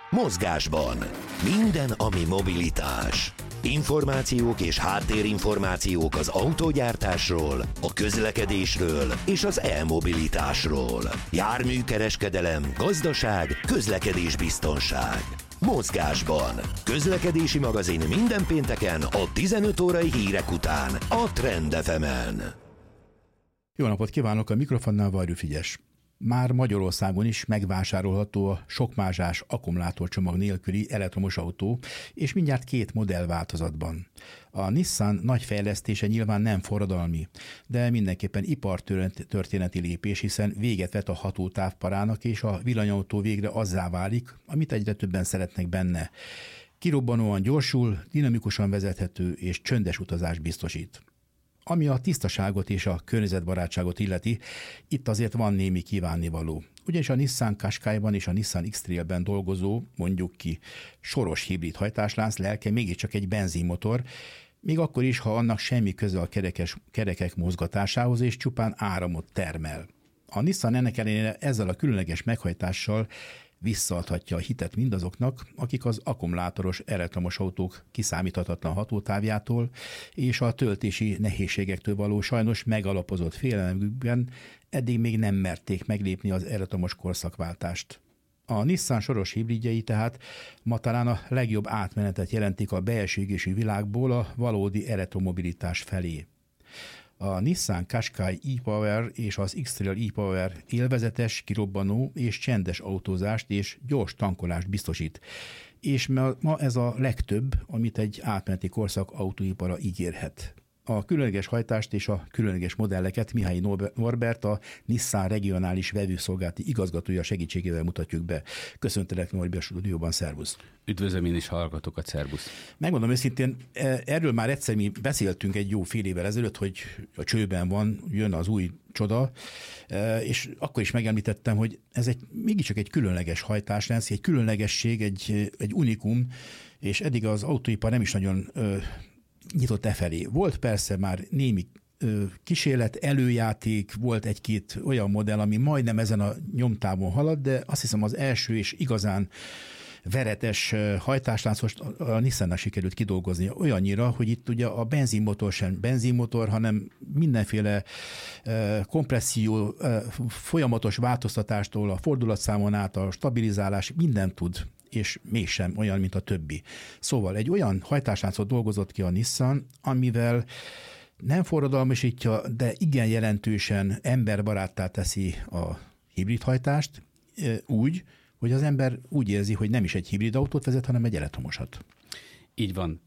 Mozgásban. Minden, ami mobilitás. Információk és háttérinformációk az autógyártásról, a közlekedésről és az e-mobilitásról. Járműkereskedelem, gazdaság, közlekedésbiztonság. Mozgásban. Közlekedési magazin minden pénteken a 15 órai hírek után a Trend FM-en. Jó napot kívánok, a mikrofonnál Varjú Frigyes. Már Magyarországon is megvásárolható a sokmázsás akkumulátorcsomag nélküli elektromos autó, és mindjárt 2 modellváltozatban. A Nissan nagy fejlesztése nyilván nem forradalmi, de mindenképpen ipartörténeti lépés, hiszen véget vet a hatótávparának, és a villanyautó végre azzá válik, amit egyre többen szeretnek benne. Kirobbanóan gyorsul, dinamikusan vezethető és csöndes utazást biztosít. Ami a tisztaságot és a környezetbarátságot illeti, itt azért van némi kívánnivaló. Ugyanis a Nissan Qashqai-ban és a Nissan X-Trailben dolgozó, mondjuk ki, soros hibrid hajtáslánc lelke mégiscsak egy benzinmotor, még akkor is, ha annak semmi köze a kerekek mozgatásához és csupán áramot termel. A Nissan ennek ellenére ezzel a különleges meghajtással visszaadhatja a hitet mindazoknak, akik az akkumulátoros elektromos autók kiszámíthatatlan hatótávjától és a töltési nehézségektől való sajnos megalapozott félelemükben eddig még nem merték meglépni az elektromos korszakváltást. A Nissan soros hibridjei tehát ma talán a legjobb átmenetet jelentik a belső égésű világból a valódi elektromobilitás felé. A Nissan Qashqai e-Power és az X-Trail e-Power élvezetes, kirobbanó és csendes autózást és gyors tankolást biztosít. És ma ez a legtöbb, amit egy átmeneti korszak autóipara ígérhet. A különleges hajtást és a különleges modelleket Mihály Norbert, a Nissan regionális vevőszolgálati igazgatója segítségével mutatjuk be. Köszöntelek, Norbi, a stúdióban, szervusz! Üdvözlöm én is, hallgatókat, szervusz! Megmondom őszintén, erről már egyszer mi beszéltünk egy jó fél évvel ezelőtt, hogy a csőben van, jön az új csoda, és akkor is megemlítettem, hogy ez mégiscsak egy különleges hajtáslánc, egy különlegesség, egy unikum, és eddig az autóipar nem is nagyon nyitott felé. Volt persze már némi kísérlet, előjáték, volt egy-két olyan modell, ami majdnem ezen a nyomtávon halad, de azt hiszem az első és igazán veretes hajtásláncot a Nissannak sikerült kidolgozni olyannyira, hogy itt ugye a benzinmotor sem benzinmotor, hanem mindenféle kompresszió, folyamatos változtatástól, a fordulatszámon át, a stabilizálás, mindent tud, és mégsem olyan, mint a többi. Szóval egy olyan hajtásláncot dolgozott ki a Nissan, amivel nem forradalmasítja, de igen jelentősen emberbaráttá teszi a hibridhajtást úgy, hogy az ember úgy érzi, hogy nem is egy hibrid autót vezet, hanem egy elektromosat. Így van.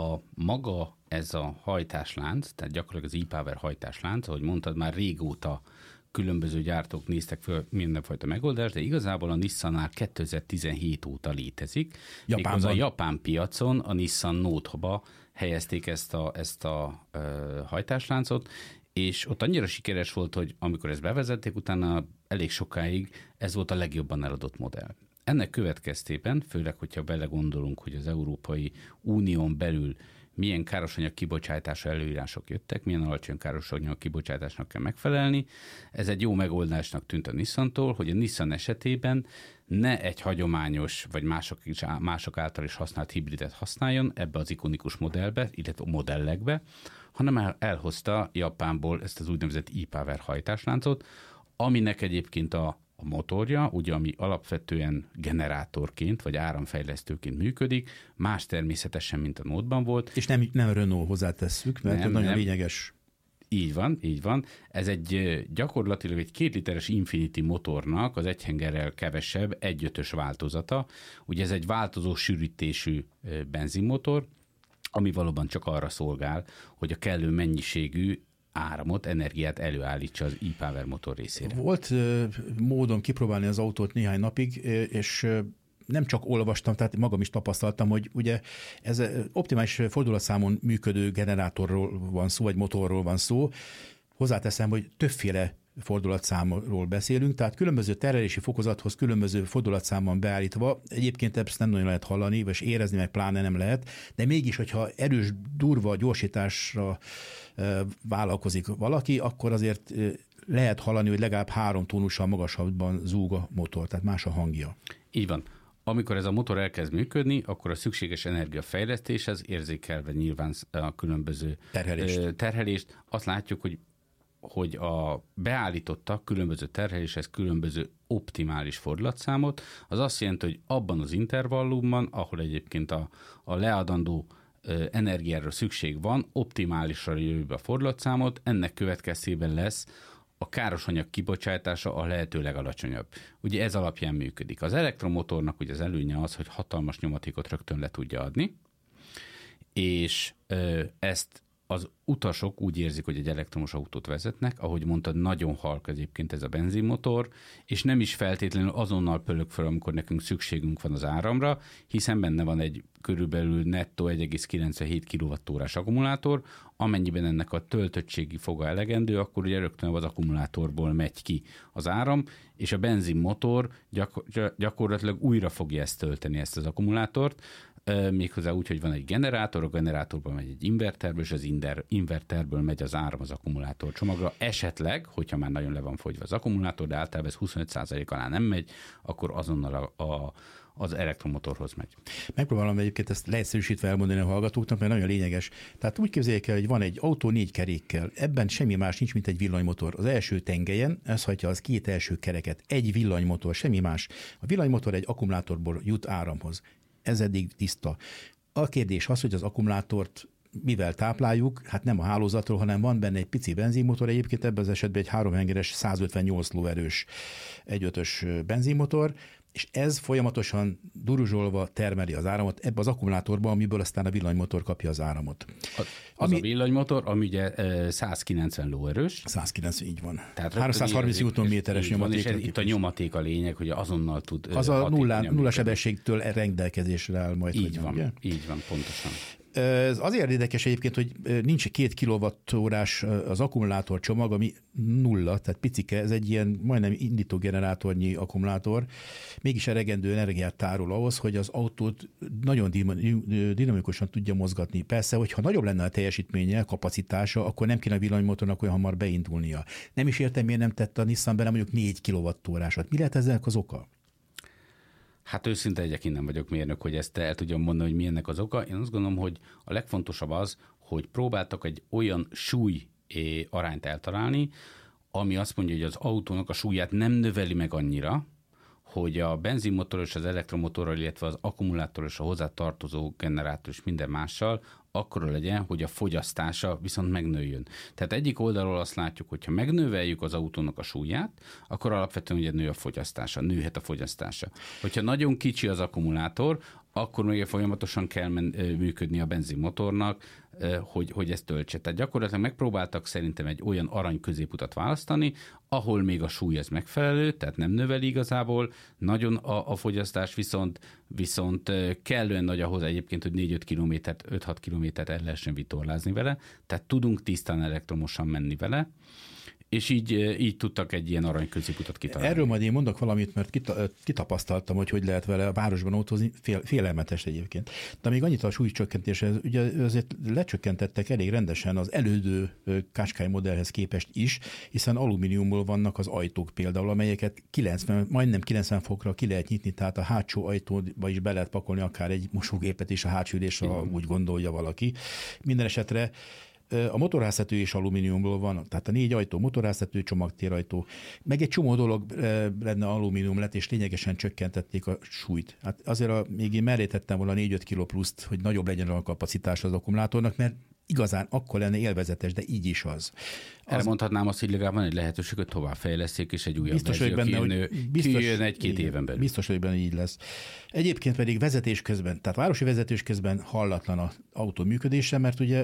Ez a hajtáslánc, tehát gyakorlatilag az e-Power hajtáslánc, ahogy mondtad, már régóta különböző gyártók néztek föl mindenfajta megoldást, de igazából a Nissan már 2017 óta létezik. Méghozzá a japán piacon a Nissan Note-ba helyezték ezt a hajtásláncot, és ott annyira sikeres volt, hogy amikor ezt bevezették, utána elég sokáig ez volt a legjobban eladott modell. Ennek következtében, főleg, hogyha belegondolunk, hogy az Európai Unión belül milyen károsanyag kibocsátású előírások jöttek, milyen alacsony károsanyag kibocsátásnak kell megfelelni. Ez egy jó megoldásnak tűnt a Nissantól, hogy a Nissan esetében ne egy hagyományos, vagy mások által is használt hibridet használjon ebbe az ikonikus modellbe, illetve modellekbe, hanem elhozta Japánból ezt az úgynevezett e-Power hajtásláncot, aminek egyébként a motorja, ugye, ami alapvetően generátorként, vagy áramfejlesztőként működik, más természetesen, mint a Note-ban volt. És nem Renault hozzátesszük, mert ez nagyon lényeges. Így van. Ez gyakorlatilag egy 2 literes Infinity motornak az egyhengerrel kevesebb 1.5-ös változata. Ugye ez egy változó sűrítésű benzinmotor, ami valóban csak arra szolgál, hogy a kellő mennyiségű áramot, energiát előállítsa az e-Power motor részére. Volt módon kipróbálni az autót néhány napig, és nem csak olvastam, tehát magam is tapasztaltam, hogy ugye ez optimális fordulatszámon működő generátorról van szó, vagy motorról van szó. Hozzáteszem, hogy többféle fordulatszámról beszélünk, tehát különböző terelési fokozathoz különböző fordulatszámon beállítva, egyébként ezt nem nagyon lehet hallani, vagy érezni, meg pláne nem lehet, de mégis, hogyha erős, durva gyorsításra vállalkozik valaki, akkor azért lehet hallani, hogy legalább 3 tónussal magasabban zúg a motor, tehát más a hangja. Így van. amikor ez a motor elkezd működni, akkor a szükséges energiafejlesztéshez érzékelve nyilván a különböző terhelést, azt látjuk, hogy a beállítottak különböző terheléshez különböző optimális fordulatszámot, az azt jelenti, hogy abban az intervallumban, ahol egyébként a leadandó energiára szükség van, optimálisra jövő be a fordulatszámot, ennek következtében lesz a károsanyag kibocsátása a lehető legalacsonyabb. Ugye ez alapján működik. Az elektromotornak ugye az előnye az, hogy hatalmas nyomatékot rögtön le tudja adni, és ezt az utasok úgy érzik, hogy egy elektromos autót vezetnek, ahogy mondtad, nagyon halk egyébként ez a benzinmotor, és nem is feltétlenül azonnal pörög fel, amikor nekünk szükségünk van az áramra, hiszen benne van egy körülbelül nettó 1,97 kWh-s akkumulátor, amennyiben ennek a töltöttségi foga elegendő, akkor ugye rögtön az akkumulátorból megy ki az áram, és a benzinmotor gyakorlatilag újra fogja ezt tölteni, ezt az akkumulátort, méghozzá úgy, hogy van egy generátor, a generátorból megy egy inverterből, és az inverterből megy az áram az akkumulátor csomagra. Esetleg, hogyha már nagyon le van fogyva az akkumulátor, de általában ez 25% alá nem megy, akkor azonnal az elektromotorhoz megy. Megpróbálom egyébként ezt leegyszerűsítve elmondani a hallgatóknak, mert nagyon lényeges. Tehát úgy képzeljék el, hogy van egy autó 4 kerékkel, ebben semmi más nincs, mint egy villanymotor. Az első tengelyen, ez hagyja az 2 első kereket, egy villanymotor, semmi más. A villanymotor egy akkumulátorból jut áramhoz. Ez eddig tiszta. A kérdés az, hogy az akkumulátort mivel tápláljuk, hát nem a hálózatról, hanem van benne egy pici benzinmotor, egyébként ebben az esetben egy 3 hengeres, 158 lóerős 1.5-ös benzinmotor, és ez folyamatosan duruzsolva termeli az áramot ebbe az akkumulátorba, amiből aztán a villanymotor kapja az áramot. A villanymotor, ami ugye 190 lóerős. 190, így van. Tehát 330 Nm-es nyomaték. És itt a nyomaték a lényeg, hogy azonnal tud... Az a nulla sebességtől rendelkezésre áll majd. Így van, pontosan. Ez azért érdekes egyébként, hogy nincs 2 kWh-s az akkumulátor csomag, ami nulla, tehát picike, ez egy ilyen majdnem indítógenerátornyi akkumulátor, mégis elegendő energiát tárol ahhoz, hogy az autót nagyon dinamikusan tudja mozgatni. Persze, hogyha nagyobb lenne a teljesítménye, kapacitása, akkor nem kéne a villanymotornak olyan hamar beindulnia. Nem is értem, miért nem tette a Nissan bele mondjuk 4 kWh-ot. Mi lehet ezek az oka? Hát őszinte egyébként nem vagyok mérnök, hogy ezt el tudjam mondani, hogy mi ennek az oka. Én azt gondolom, hogy a legfontosabb az, hogy próbáltak egy olyan súly arányt eltalálni, ami azt mondja, hogy az autónak a súlyát nem növeli meg annyira, hogy a benzinmotor és az elektromotorral, illetve az akkumulátor és a hozzá tartozó generátor és minden mással akkora legyen, hogy a fogyasztása viszont megnőjön. Tehát egyik oldalról azt látjuk, hogyha megnöveljük az autónak a súlyát, akkor alapvetően ugye nőhet a fogyasztása. Hogyha nagyon kicsi az akkumulátor, akkor még folyamatosan kell működni a benzinmotornak, hogy ezt töltse. Tehát gyakorlatilag megpróbáltak szerintem egy olyan arany középutat választani, ahol még a súly ez megfelelő, tehát nem növeli igazából nagyon a fogyasztás, viszont kellően nagy ahhoz egyébként, hogy 4-5 kilométert, 5-6 kilométert el lehessen vitorlázni vele, tehát tudunk tisztán elektromosan menni vele, és így tudtak egy ilyen arany középutat kitalálni. Erről majd én mondok valamit, mert kitapasztaltam, hogy lehet vele a városban autózni, félelmetes egyébként. De még annyit a súlycsökkentéshez, ugye azért lecsökkentettek elég rendesen az elődő Qashqai modellhez képest is, hiszen alumíniumból vannak az ajtók például, amelyeket majdnem 90 fokra ki lehet nyitni, tehát a hátsó ajtóba is be lehet pakolni akár egy mosógépet is a hátsó ülésre, úgy gondolja valaki. Minden esetre a motorháztető is alumíniumból van, tehát a 4 ajtó, motorháztető, csomagtérajtó, meg egy csomó dolog lenne alumínium lett, és lényegesen csökkentették a súlyt. Hát azért még én mellé tettem volna 4-5 kg pluszt, hogy nagyobb legyen a kapacitás az akkumulátornak, mert igazán akkor lenne élvezetes, de így is az. Erre mondhatnám azt, hogy legalább van egy lehetőség, hogy továbbfejleszték, és egy újabb verzió kijön 1-2 éven belül. Biztos, hogy benne így lesz. Egyébként pedig vezetés közben, tehát városi vezetés közben hallatlan az autó működése, mert ugye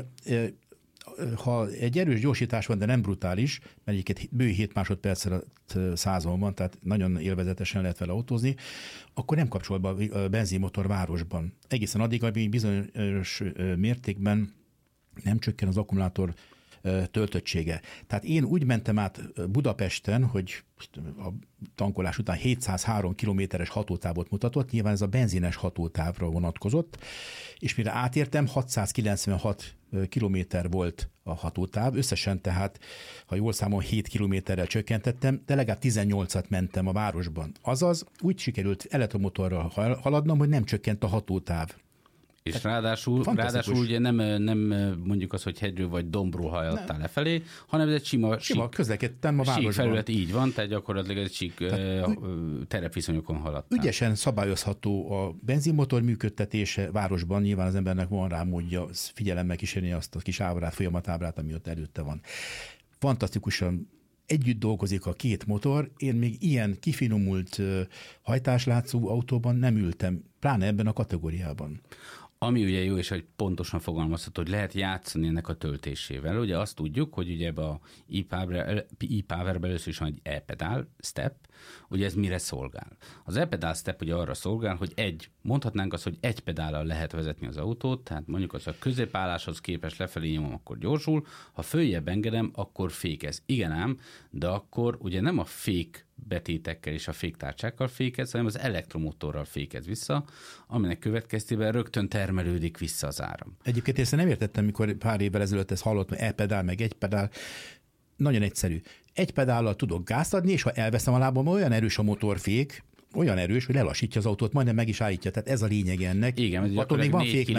ha egy erős gyorsítás van, de nem brutális, mert egyébként bő 7 másodpercre 100-on van, tehát nagyon élvezetesen lehet vele autózni, akkor nem kapcsol be a benzinmotor városban. Egészen addig, amíg bizonyos mértékben nem csökken az akkumulátor töltöttsége. Tehát én úgy mentem át Budapesten, hogy a tankolás után 703 kilométeres hatótávot mutatott, nyilván ez a benzines hatótávra vonatkozott, és mire átértem, 696 kilométer volt a hatótáv, összesen tehát, ha jól számolom, 7 kilométerrel csökkentettem, de legalább 18-at mentem a városban. Azaz úgy sikerült elektromotorral haladnom, hogy nem csökkent a hatótáv. És ráadásul ugye nem mondjuk az, hogy hegyről vagy dombról haladtál lefelé, hanem ez egy sima közlekedtem a városban. Felület, így van, tehát gyakorlatilag egy sík terepviszonyokon haladtál. Ügyesen szabályozható a benzinmotor működtetése városban, nyilván az embernek van rá módja figyelemmel kísérni azt a kis ábrát, folyamatábrát, ami ott előtte van. Fantasztikusan együtt dolgozik a két motor, én még ilyen kifinomult hajtáslátszó autóban nem ültem, pláne ebben a kategóriában. Ami ugye jó, és hogy pontosan fogalmazható, hogy lehet játszani ennek a töltésével. Ugye azt tudjuk, hogy ugye ebbe a e-Power-ben először is van egy e-pedál, step, ugye ez mire szolgál? Az e-pedál step ugye arra szolgál, hogy mondhatnánk azt, hogy egy pedállal lehet vezetni az autót, tehát mondjuk az, a középaálláshoz képest lefelé nyomom, akkor gyorsul, ha följebb engedem, akkor fékez. Igen ám, de akkor ugye nem a fék betétekkel és a féktárcsákkal fékez, hanem az elektromotorral fékez vissza, aminek következtében rögtön termelődik vissza az áram. Egyébként én nem értettem, mikor pár évvel ezelőtt ezt hallottam, e-pedál, meg egy pedál. Nagyon egyszerű. Egy pedállal tudok gázt adni, és ha elveszem a lábam, olyan erős a motorfék, olyan erős, hogy lelassítja az autót, majdnem meg is állítja. Tehát ez a lényeg ennek. Igen, attól még van 4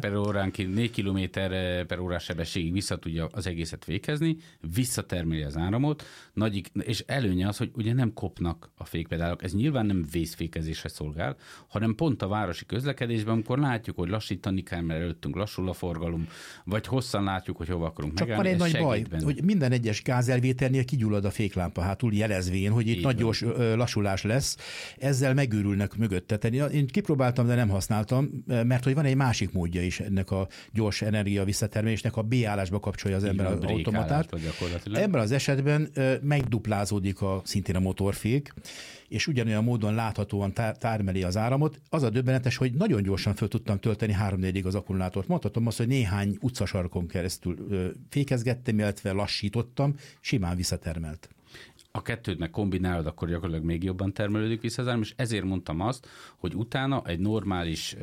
km per órás sebességig vissza tudja az egészet fékezni, visszatermeli az áramot, és előnye az, hogy ugye nem kopnak a fékpedálok. Ez nyilván nem vészfékezésre szolgál, hanem pont a városi közlekedésben, amikor látjuk, hogy lassítani kell, mert előttünk lassul a forgalom, vagy hosszan látjuk, hogy hova akarunk megállni. Csak van egy nagy baj, benne. Hogy minden egyes gázelvételnél kigyullad a féklámpa hátul, jelezvén, hogy itt nagy gyors lassulás lesz. Ezzel megőrülnek mögötte. Én kipróbáltam, de nem használtam, mert hogy van egy másik módja is ennek a gyors energia visszatermelésnek, a B-állásba kapcsolja az ember az automatát. Ebben az esetben megduplázódik szintén a motorfék, és ugyanolyan módon láthatóan termeli az áramot. Az a döbbenetes, hogy nagyon gyorsan föl tudtam tölteni 3-4-ig az akkumulátort. Mondhatom azt, hogy néhány utcasarkon keresztül fékezgettem, illetve lassítottam, simán visszatermelt. A kettőt meg kombinálod, akkor gyakorlatilag még jobban termelődik vissza az áram, és ezért mondtam azt, hogy utána egy normális,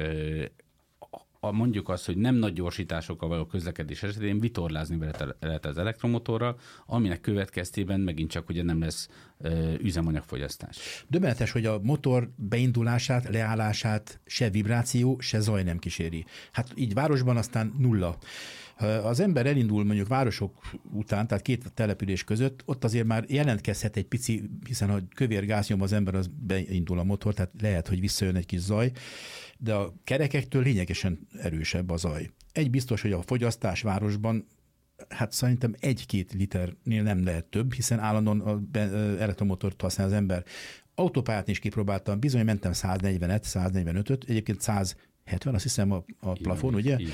mondjuk azt, hogy nem nagy gyorsításokkal való közlekedés esetén vitorlázni lehet az elektromotorral, aminek következtében megint csak ugye nem lesz üzemanyagfogyasztás. Döbbenetes, hogy a motor beindulását, leállását se vibráció, se zaj nem kíséri. Hát így városban aztán nulla. Az ember elindul mondjuk városok után, tehát két település között, ott azért már jelentkezhet egy pici, hiszen ha kövér gáz nyom az ember, az beindul a motor, tehát lehet, hogy visszajön egy kis zaj, de a kerekektől lényegesen erősebb a zaj. Egy biztos, hogy a fogyasztás városban, hát szerintem 1-2 liternél nem lehet több, hiszen állandóan elektromotort használ az ember. Autópályát is kipróbáltam, bizony mentem 140-et, 145-öt, egyébként 170, azt hiszem a plafon, ugye? Igen.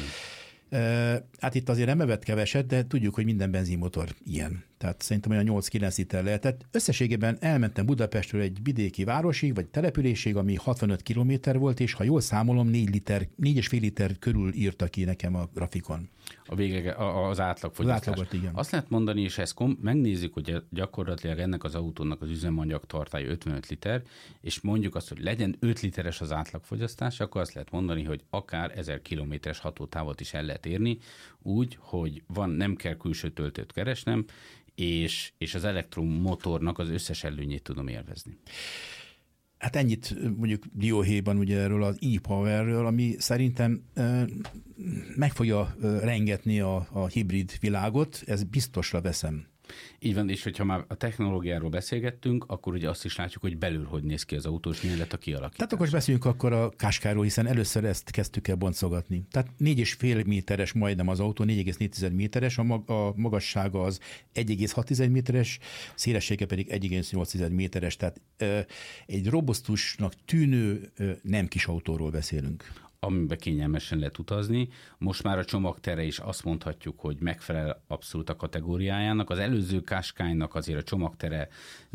Hát itt azért nem evett keveset, de tudjuk, hogy minden benzinmotor ilyen. Tehát szerintem olyan 8-9 liter lehetett. Összességében elmentem Budapestről egy vidéki városig, vagy településig, ami 65 kilométer volt, és ha jól számolom, 4,5 liter körül írta ki nekem a grafikon. Az átlagfogyasztás. Az átlagot, igen. Azt lehet mondani, és ezt megnézzük, hogy gyakorlatilag ennek az autónak az üzemanyag tartálya 55 liter, és mondjuk azt, hogy legyen 5 literes az átlagfogyasztás, akkor azt lehet mondani, hogy akár 1000 kilométeres hatótávot is el lehet érni, úgy, hogy nem kell külső töltőt keresnem, és az elektromotornak az összes előnyét tudom élvezni. Hát ennyit mondjuk dióhéjban ugye erről az e-Powerről, ami szerintem meg fogja rengetni a hibrid világot, ez biztosra veszem. Így van, és hogyha már a technológiáról beszélgettünk, akkor ugye azt is látjuk, hogy belül hogy néz ki az autó, és milyen lett a kialakítás. Tehát akkor beszéljünk akkor a Qashqairól, hiszen először ezt kezdtük el boncogatni. Tehát 4,5 méteres majdnem az autó, 4,4 méteres, a magassága az 1,6 méteres, szélessége pedig 1,8 méteres, tehát egy robusztusnak tűnő nem kis autóról beszélünk. amiben kényelmesen lehet utazni. Most már a csomagtere is azt mondhatjuk, hogy megfelel abszolút a kategóriájának. Az előző Qashqai-nak azért a csomagtere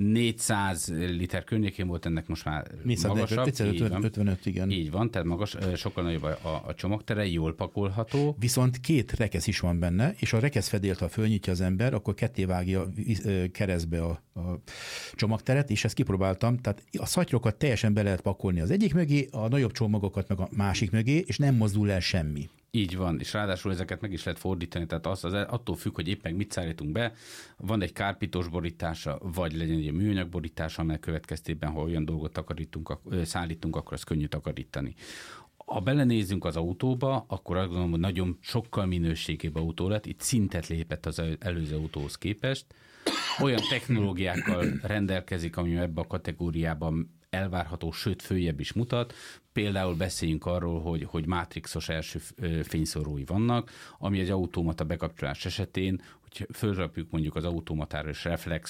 400 liter környékén volt, ennek most már magasabb. 55, igen. Így van, tehát magas, sokkal nagyobb a csomagtere, jól pakolható. Viszont 2 rekesz is van benne, és a rekeszfedélt, ha fölnyitja az ember, akkor ketté vágja keresztbe a csomagteret, és ezt kipróbáltam, tehát a szatyrokat teljesen be lehet pakolni az egyik mögé, a nagyobb csomagokat meg a másik mögé, és nem mozdul el semmi. Így van, és ráadásul ezeket meg is lehet fordítani, tehát attól függ, hogy éppen mit szállítunk be, van egy kárpitos borítása, vagy legyen egy műanyag borítása, amely következtében, ha olyan dolgot szállítunk, akkor az könnyű takarítani. Ha belenézzünk az autóba, akkor azt gondolom, hogy nagyon sokkal minőségébb autó lett, itt szintet lépett az előző autóhoz képest. Olyan technológiákkal rendelkezik, ami ebben a kategóriában elvárható, sőt följebb is mutat. Például beszéljünk arról, hogy mátrixos első fényszórói vannak, ami egy automata bekapcsolás esetén, hogy fölrakjuk mondjuk az automatára és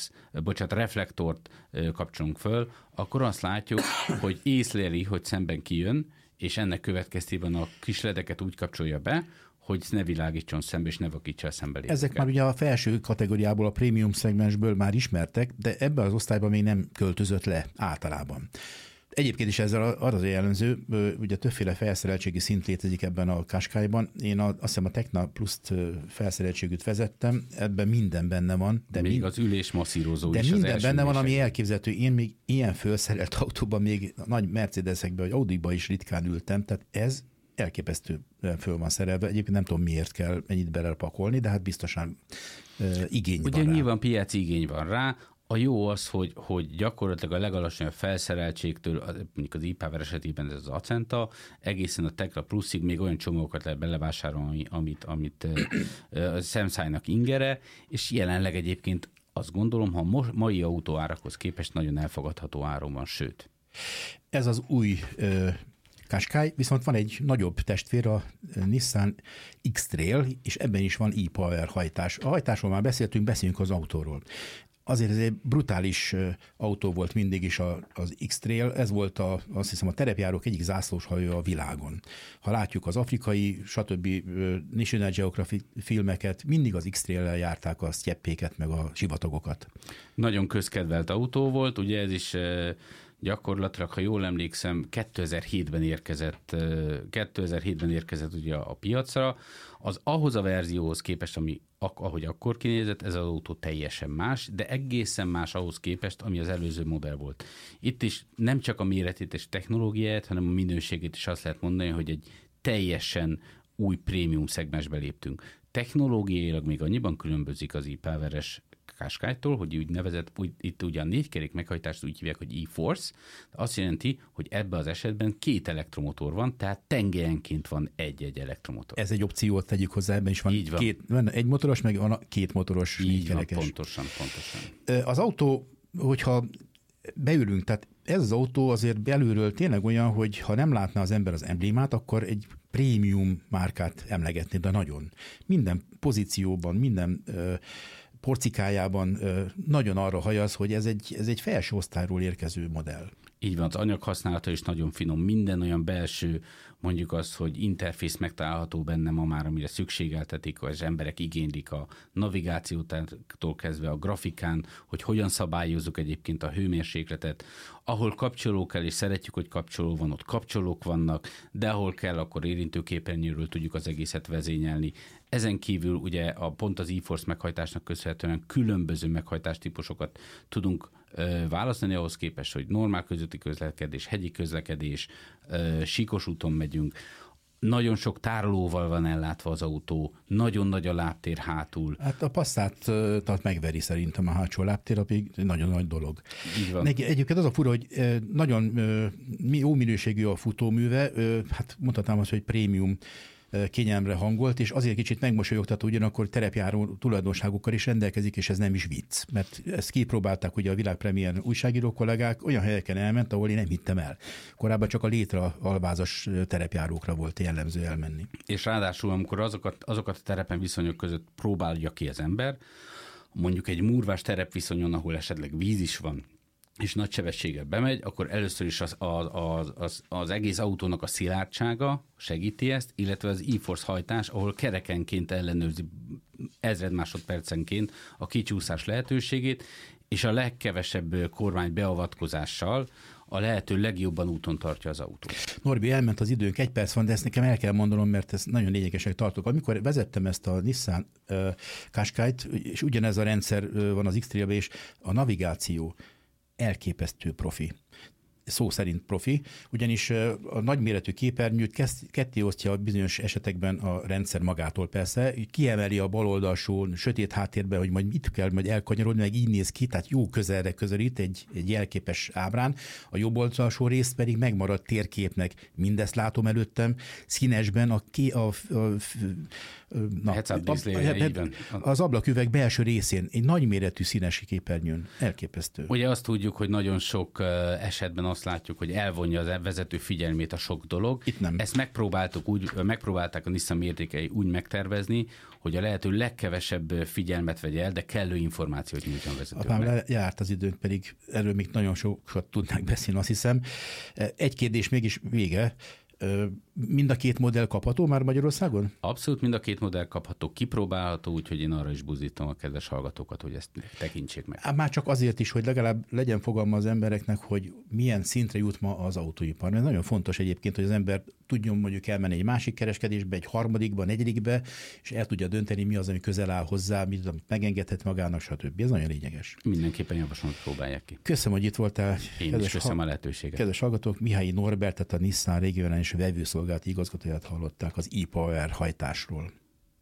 reflektort kapcsolunk föl, akkor azt látjuk, hogy észleli, hogy szemben kijön, és ennek következtében a kis ledeket úgy kapcsolja be, hogy ne világítson szembe, és ne vakítsa a szembelévőket. Ezek már ugye a felső kategóriából, a prémium szegmensből már ismertek, de ebben az osztályban még nem költözött le általában. Egyébként is ezzel az jellemző, ugye többféle felszereltségi szint létezik ebben a Qashqai-ban. Én azt hiszem a Tecna Plus-t felszereltségűt vezettem, ebben minden benne van. De még az ülésmasszírozó is minden az benne van, ami elképzelhető. Én még ilyen felszerelt autóban, még nagy Mercedesekben, vagy Audiban is ritkán ültem, tehát ez elképesztő föl van szerelve. Egyébként nem tudom, miért kell ennyit belepakolni, de hát biztosan igény van rá. Ugye nyilván piaci igény van rá. A jó az, hogy gyakorlatilag a legalacsonyabb felszereltségtől, mondjuk az e-Power esetében ez az Acenta, egészen a Tecna Plusig még olyan csomagokat lehet belevásárolni, amit Samsungnak ingere, és jelenleg egyébként azt gondolom, ha mai autóárakhoz képest nagyon elfogadható áron van, sőt. Ez az új Qashqai, viszont van egy nagyobb testvér, a Nissan X-Trail, és ebben is van e-Power hajtás. A hajtásról már beszéljünk az autóról. Azért ez egy brutális autó volt mindig is az X-Trail, ez volt azt hiszem a terepjárók egyik zászlóshajó a világon. Ha látjuk az afrikai, stb. National Geographic filmeket, mindig az X-Trail-lel járták a sztyeppéket, meg a sivatagokat. Nagyon közkedvelt autó volt, ugye ez is gyakorlatilag, ha jól emlékszem, 2007-ben érkezett ugye a piacra. Az ahhoz a verzióhoz képest, ami ahogy akkor kinézett, ez az autó teljesen más, de egészen más ahhoz képest, ami az előző modell volt. Itt is nem csak a méretét és technológiáját, hanem a minőségét is azt lehet mondani, hogy egy teljesen új prémium szegmensbe léptünk. Technológiailag még annyiban különbözik az e-Power-es Qashqai-tól, hogy itt ugyan 4 kerék meghajtást úgy hívják, hogy e-Force, azt jelenti, hogy ebben az esetben 2 elektromotor van, tehát tengelyenként van egy elektromotor. Ez egy opciót tegyük hozzá, ebben is van, van egy motoros, meg van 2 motoros, 4 kerekes. Pontosan. Az autó, hogyha beülünk, tehát ez az autó azért belülről tényleg olyan, hogy ha nem látná az ember az emblémát, akkor egy prémium márkát emlegetni, de nagyon. Minden pozícióban, minden porcikájában nagyon arra hajaz, hogy ez egy felső osztályról érkező modell. Így van, az anyaghasználata is nagyon finom. Minden olyan belső, mondjuk az, hogy interfész megtalálható benne ma már, amire szükségeltetik, hogy az emberek igénylik a navigációtól kezdve a grafikán, hogy hogyan szabályozzuk egyébként a hőmérsékletet. Ahol kapcsoló kell, és szeretjük, hogy kapcsoló van, ott kapcsolók vannak, de ahol kell, akkor érintőképernyőről tudjuk az egészet vezényelni. Ezen kívül ugye pont az e-Force meghajtásnak köszönhetően különböző meghajtástípusokat tudunk választani ahhoz képest, hogy normál közúti közlekedés, hegyi közlekedés, síkos úton megyünk. Nagyon sok tárolóval van ellátva az autó, nagyon nagy a lábtér hátul. Hát a Passat megveri szerintem a hátsó lábtér, ami nagyon nagy dolog. Így van. Egyébként az a fura, hogy nagyon jó minőségű a futóműve, hát mondhatnám azt, hogy prémium kényelemre hangolt, és azért kicsit megmosolyogtató, ugyanakkor terepjáró tulajdonságokkal is rendelkezik, és ez nem is vicc. Mert ezt kipróbálták ugye a világpremiér újságíró kollégák, olyan helyeken elment, ahol én nem hittem el. Korábban csak a létre alvázas terepjárókra volt jellemző elmenni. És ráadásul, amikor azokat a terepen viszonyok között próbálja ki az ember, mondjuk egy murvás terepviszonyon, ahol esetleg víz is van, és nagy sebességgel bemegy, akkor először is az egész autónak a szilárdsága segíti ezt, illetve az e-force hajtás, ahol kerekenként ellenőrzi 1000 másodpercenként a kicsúszás lehetőségét, és a legkevesebb kormány beavatkozással a lehető legjobban úton tartja az autót. Norbi, elment az időnk, 1 perc van, de ezt nekem el kell mondanom, mert ezt nagyon lényegesnek tartok. Amikor vezettem ezt a Nissan Qashqai-t, és ugyanez a rendszer van az X-Trail-ben, és a navigáció elképesztő profi. Szó szerint profi, ugyanis a nagyméretű képernyőt ketté osztja bizonyos esetekben a rendszer magától persze, kiemeli a bal oldalsó sötét háttérbe, hogy majd mit kell majd elkanyarodni, meg így néz ki, tehát jó közelre közelít egy jelképes ábrán, a jobb oldalsó rész pedig megmarad térképnek. Mindezt látom előttem, színesben az ablaküveg belső részén, egy nagyméretű színes képernyőn. Elképesztő. Ugye azt tudjuk, hogy nagyon sok esetben azt látjuk, hogy elvonja az vezető figyelmét a sok dolog. Itt nem. Ezt megpróbálták a Nissan mértékei úgy megtervezni, hogy a lehető legkevesebb figyelmet vegye el, de kellő információt nyújtson a vezetőnek. Apám, járt az időnk, pedig erről még nagyon sokat tudnánk beszélni, azt hiszem. Egy kérdés mégis vége. Mind a 2 modell kapható már Magyarországon? Abszolút mind a 2 modell kapható, kipróbálható, úgyhogy én arra is buzdítom a kedves hallgatókat, hogy ezt tekintsék meg. Már csak azért is, hogy legalább legyen fogalma az embereknek, hogy milyen szintre jut ma az autóipar. Mert nagyon fontos egyébként, hogy az ember tudjon mondjuk elmenni egy másik kereskedésbe, egy harmadikba, negyedikbe, és el tudja dönteni, mi az, ami közel áll hozzá, mit amit megengedhet magának, stb. Ez nagyon lényeges. Mindenképpen javaslom, hogy próbálják ki. Köszönöm, hogy itt voltál. Én is köszönöm a lehetőséget. Kedves hallgatók, Mihály Norbertet, a Nissan regionális vevőszolgálati igazgatóját hallották az e-Power hajtásról.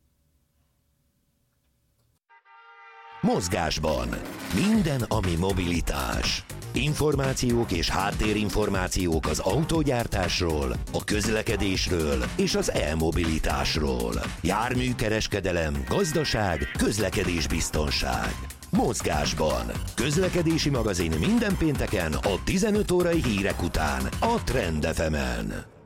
Mozgásban minden, ami mobilitás. Információk és háttérinformációk az autógyártásról, a közlekedésről és az e-mobilitásról. Járműkereskedelem, gazdaság, közlekedésbiztonság. Mozgásban. Közlekedési magazin minden pénteken a 15 órai hírek után a Trend FM-en.